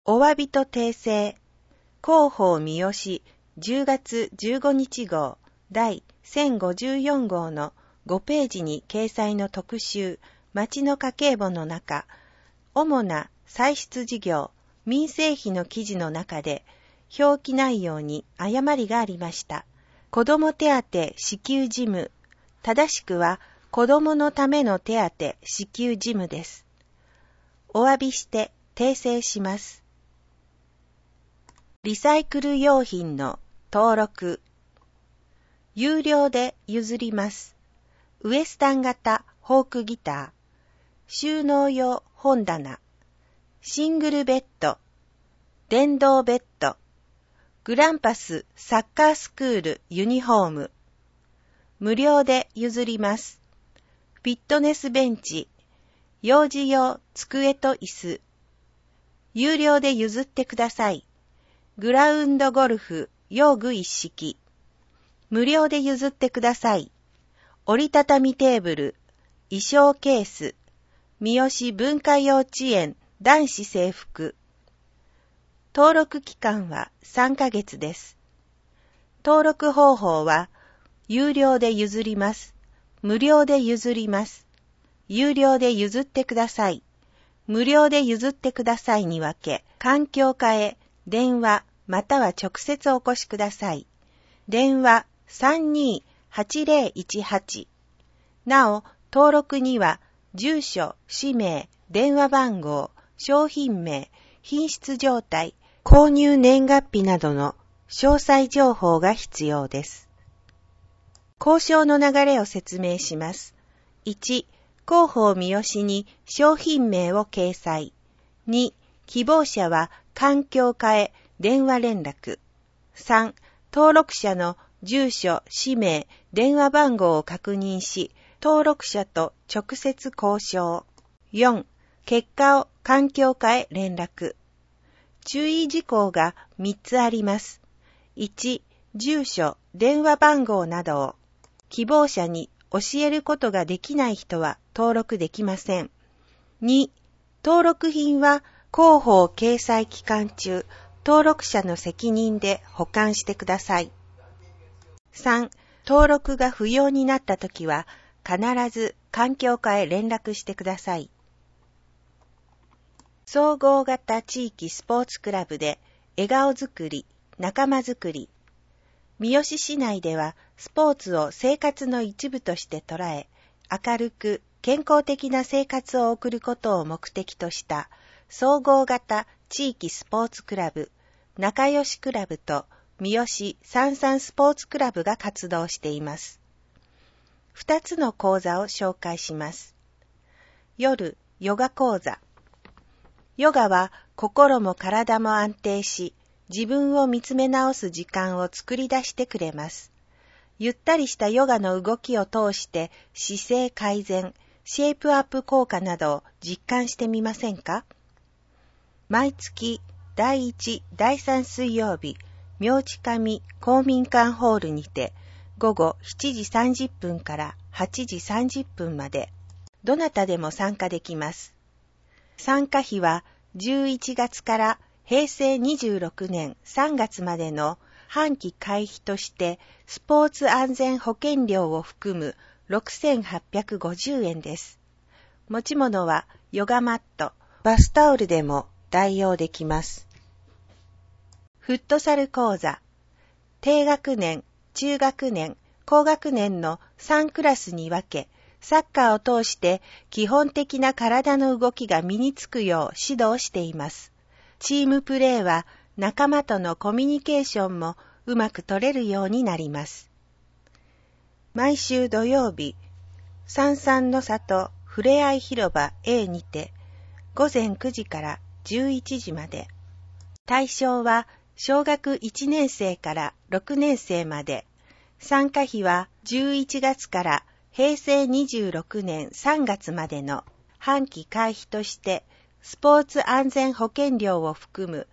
お詫びと訂正。広報三好10月15日号第1054号の5ページに掲載の特集町の家計簿の中、主な歳出事業民生費の記事の中で表記内容に誤りがありました。子ども手当支給事務、正しくは子どものための手当支給事務です。お詫びして訂正します。リサイクル用品の登録。有料で譲ります。ウエスタン型フォークギター、収納用本棚、シングルベッド、電動ベッド、グランパスサッカースクールユニフォーム、無料で譲ります。フィットネスベンチ、幼児用机と椅子、有料で譲ってください。グラウンドゴルフ用具一式、無料で譲ってください。折りたたみテーブル、衣装ケース、三好文化幼稚園男子制服。登録期間は3ヶ月です。登録方法は、有料で譲ります。無料で譲ります。有料で譲ってください。無料で譲ってくださいに分け、環境課へ電話または直接お越しください。電話328018。なお、登録には、住所、氏名、電話番号、商品名、品質状態、購入年月日などの詳細情報が必要です。交渉の流れを説明します。1、広報三好に商品名を掲載。2、希望者は環境課へ電話連絡。3、登録者の住所、氏名、電話番号を確認し、登録者と直接交渉。4、結果を環境課へ連絡。注意事項が3つあります。1、住所、電話番号などを希望者に教えることができない人は登録できません。2、登録品は広報掲載期間中、登録者の責任で保管してください。3、登録が不要になったときは必ず環境課へ連絡してください。総合型地域スポーツクラブで笑顔づくり、仲間づくり。三好市内ではスポーツを生活の一部として捉え、明るく健康的な生活を送ることを目的とした総合型地域スポーツクラブ、仲良しクラブと三好三三スポーツクラブが活動しています。2つの講座を紹介します。夜、ヨガ講座。ヨガは心も体も安定し、自分を見つめ直す時間を作り出してくれます。ゆったりしたヨガの動きを通して姿勢改善、シェイプアップ効果などを実感してみませんか？毎月第1、第3水曜日、明治上公民館ホールにて午後7時30分から8時30分まで、どなたでも参加できます。参加費は11月から平成26年3月までの半期会費としてスポーツ安全保険料を含む6850円です。持ち物はヨガマット、バスタオルでも代用できます。フットサル講座。低学年、中学年、高学年の3クラスに分け、サッカーを通して基本的な体の動きが身につくよう指導しています。チームプレーは仲間とのコミュニケーションもうまく取れるようになります。毎週土曜日、三々の里ふれあい広場 A にて午前9時から11時まで。対象は小学1年生から6年生まで。参加費は11月から平成26年3月までの半期会費としてスポーツ安全保険料を含む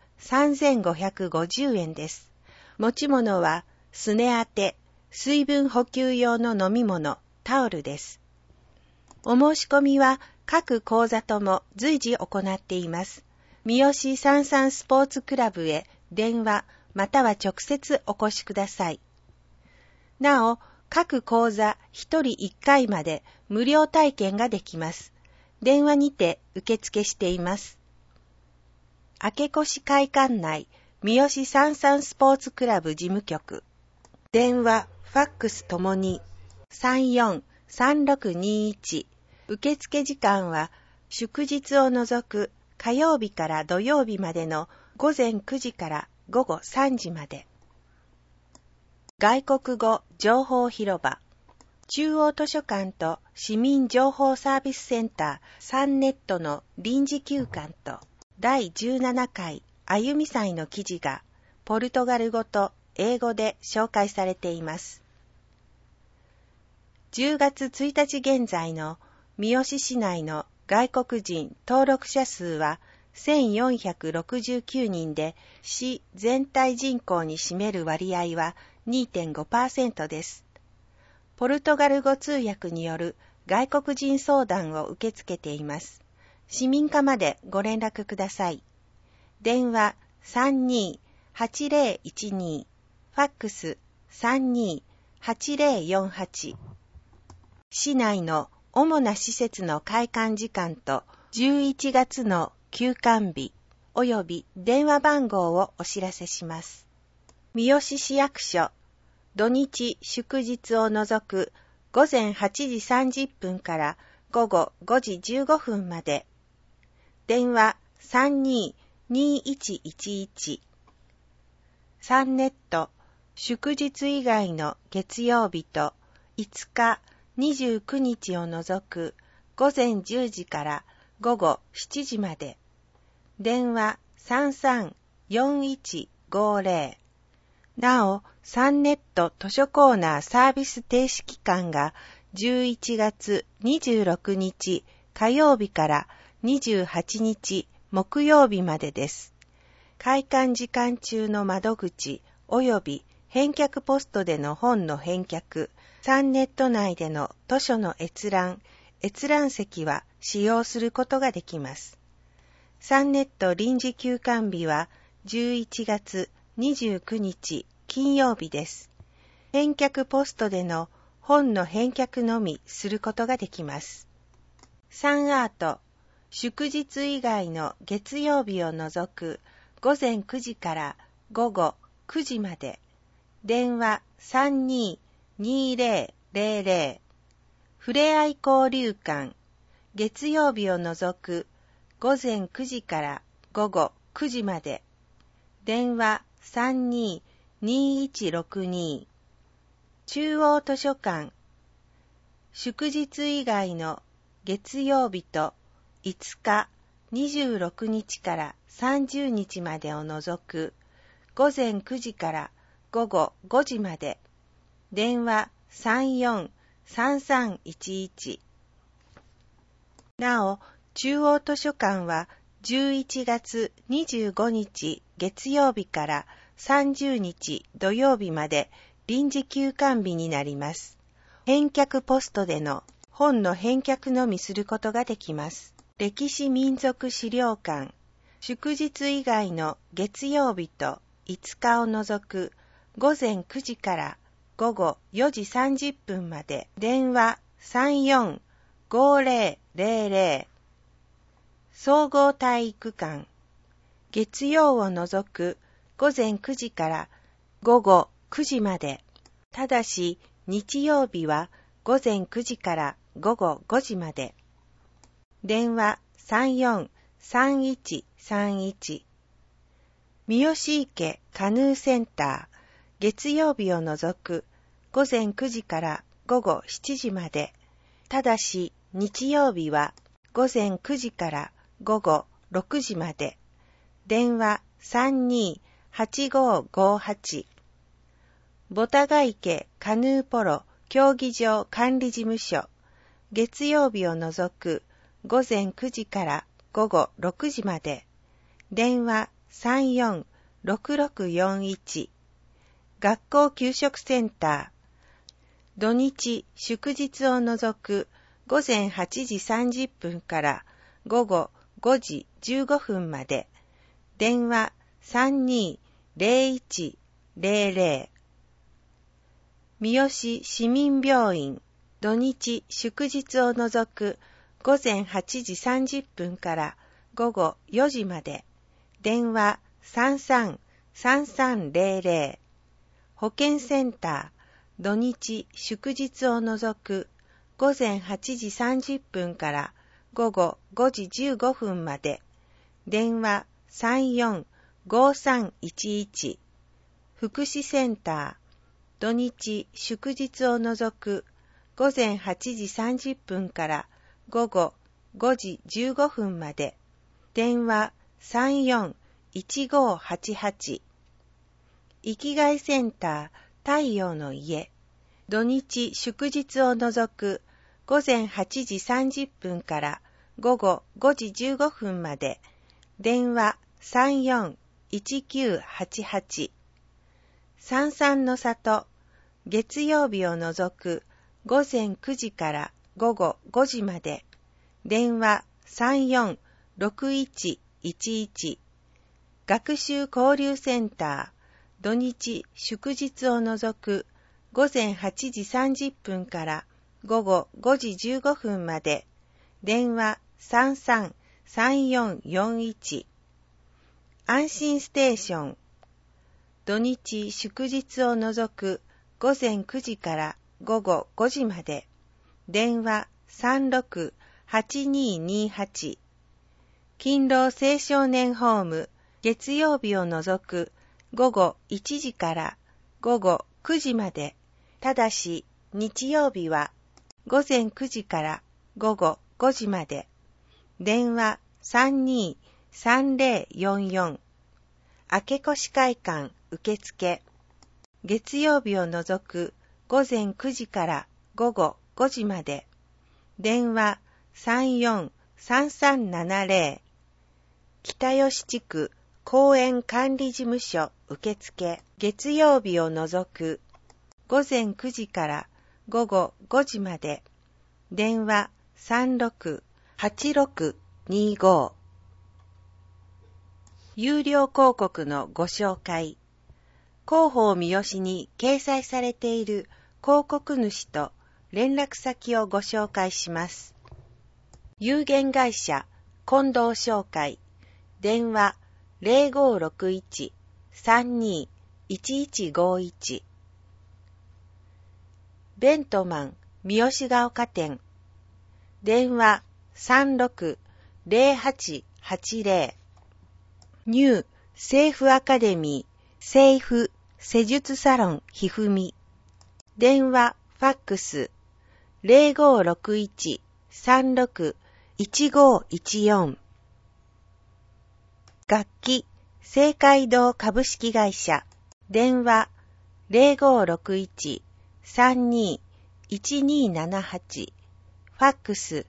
3550円です。持ち物はすね当て、水分補給用の飲み物、タオルです。お申し込みは各講座とも随時行っています。 三好三三スポーツクラブへ電話または直接お越しください。なお、各講座1人1回まで無料体験ができます。電話にて受付しています。明越会館内三好三三スポーツクラブ事務局。電話、ファックスともに 34-3621。受付時間は祝日を除く火曜日から土曜日までの午前9時から午後3時まで。外国語情報広場。中央図書館と市民情報サービスセンターサンネットの臨時休館と第17回あゆみ祭の記事がポルトガル語と英語で紹介されています。10月1日現在の三好市内の外国人登録者数は1469人で、市全体人口に占める割合は 2.5% です。ポルトガル語通訳による外国人相談を受け付けています。市民課までご連絡ください。電話32-8012、ファックス32-8048。市内の主な施設の開館時間と11月の休館日および電話番号をお知らせします。三好市役所、土日祝日を除く午前8時30分から午後5時15分まで。電話32-2111。サンネット、祝日以外の月曜日と5日、29日を除く午前10時から午後7時まで。電話33-4150。なお、サンネット図書コーナーサービス停止期間が11月26日火曜日から28日木曜日までです。開館時間中の窓口および返却ポストでの本の返却、サンネット内での図書の閲覧席は使用することができます。サンネット臨時休館日は11月29日金曜日です。返却ポストでの本の返却のみすることができます。サンアート、祝日以外の月曜日を除く午前9時から午後9時まで。電話32-2000。ふれあい交流館、月曜日を除く午前9時から午後9時まで。電話32-2162。中央図書館、祝日以外の月曜日と5日、26日から30日までを除く午前9時から午後5時まで。電話34-3311。なお、中央図書館は11月25日月曜日から30日土曜日まで臨時休館日になります。返却ポストでの本の返却のみすることができます。歴史民族資料館、祝日以外の月曜日と5日を除く午前9時から午後4時30分まで。電話34-5000。総合体育館、月曜を除く午前9時から午後9時まで。ただし日曜日は午前9時から午後5時まで。電話34-3131。三好池カヌーセンター、月曜日を除く午前9時から午後7時まで。ただし日曜日は午前9時から午後6時まで。電話32-8558。ボタガ池カヌーポロ競技場管理事務所、月曜日を除く午前9時から午後6時まで。電話34-6641。学校給食センター、土日祝日を除く午前8時30分から午後5時15分まで。 電話32-0100。三好市民病院、土日祝日を除く午前8時30分から午後4時まで。電話33-3300。保健センター、土日祝日を除く午前8時30分から午後5時15分まで。電話34-5311。福祉センター、土日祝日を除く午前8時30分から午後5時15分まで。電話34-1588。生きがいセンター、太陽の家。土日祝日を除く午前8時30分から午後5時15分まで。電話34-1988。三々の里、月曜日を除く午前9時から午後5時まで。電話34-6111。学習交流センター、土日祝日を除く午前8時30分から午後5時15分まで。電話33-3441。安心ステーション、土日祝日を除く午前9時から午後5時まで。電話36-8228。勤労青少年ホーム、月曜日を除く午後1時から午後9時まで。ただし日曜日は午前9時から午後5時まで。電話32-3044。明け越会館受付。月曜日を除く午前9時から午後5時まで。電話34-3370。北吉地区公園管理事務所受付。月曜日を除く午前9時から午後5時まで。電話36-8625。有料広告のご紹介。広報三好に掲載されている広告主と連絡先をご紹介します。有限会社近藤商会。電話0561-32-1151。ベントマン三好が丘店。電話36-0880。ニューセーフアカデミーセーフ施術サロンひふみ。電話ファックス0561-36-1514。楽器清海堂株式会社。電話0561-32-1278。ファックス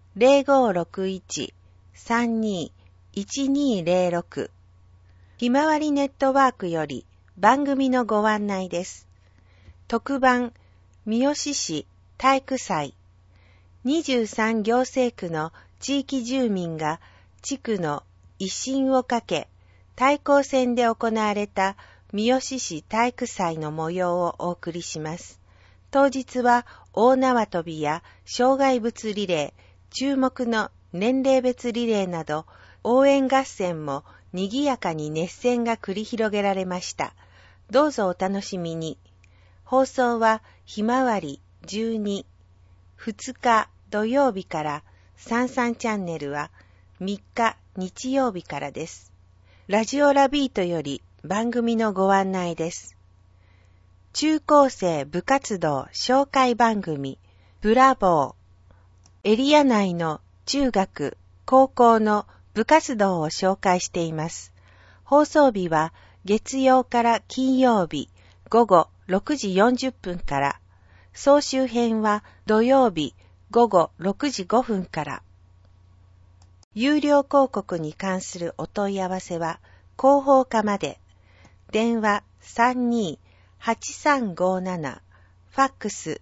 0561-32-1206。ひまわりネットワークより番組のご案内です。特番、三好市体育祭。23行政区の地域住民が地区の威信をかけ、対抗戦で行われた三好市体育祭の模様をお送りします。当日は大縄跳びや障害物リレー、注目の年齢別リレーなど応援合戦も賑やかに熱戦が繰り広げられました。どうぞお楽しみに。放送はひまわり12、2日土曜日から33チャンネルは3日日曜日からです。ラジオラビートより番組のご案内です。中高生部活動紹介番組ブラボー。エリア内の中学、高校の部活動を紹介しています。放送日は月曜から金曜日午後6時40分から、総集編は土曜日午後6時5分から。有料広告に関するお問い合わせは広報課まで。電話32-8357、ファックス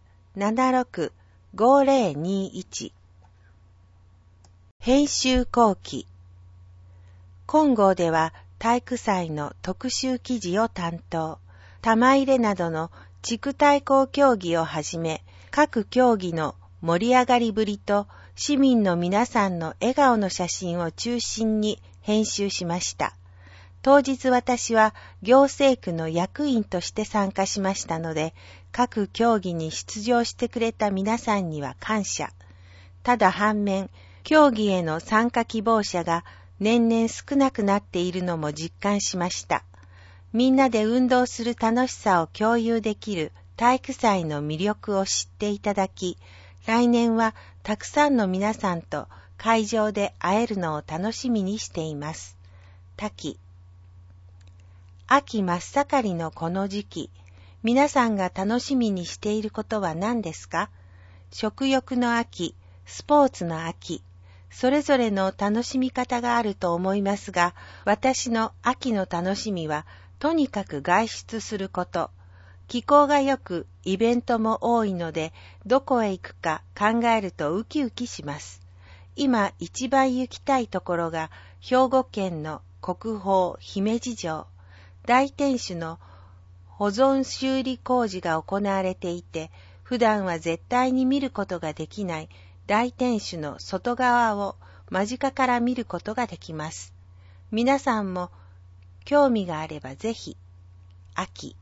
76-5021。編集後期。金剛では体育祭の特集記事を担当。玉入れなどの地区対抗競技をはじめ、各競技の盛り上がりぶりと市民の皆さんの笑顔の写真を中心に編集しました。当日私は行政区の役員として参加しましたので、各競技に出場してくれた皆さんには感謝。ただ反面、競技への参加希望者が年々少なくなっているのも実感しました。みんなで運動する楽しさを共有できる体育祭の魅力を知っていただき、来年はたくさんの皆さんと会場で会えるのを楽しみにしています。滝。秋真っ盛りのこの時期、皆さんが楽しみにしていることは何ですか？食欲の秋、スポーツの秋、それぞれの楽しみ方があると思いますが、私の秋の楽しみは、とにかく外出すること。気候が良く、イベントも多いので、どこへ行くか考えるとウキウキします。今一番行きたいところが、兵庫県の国宝姫路城。大天守の保存修理工事が行われていて、普段は絶対に見ることができない大天守の外側を間近から見ることができます。皆さんも興味があればぜひ。秋。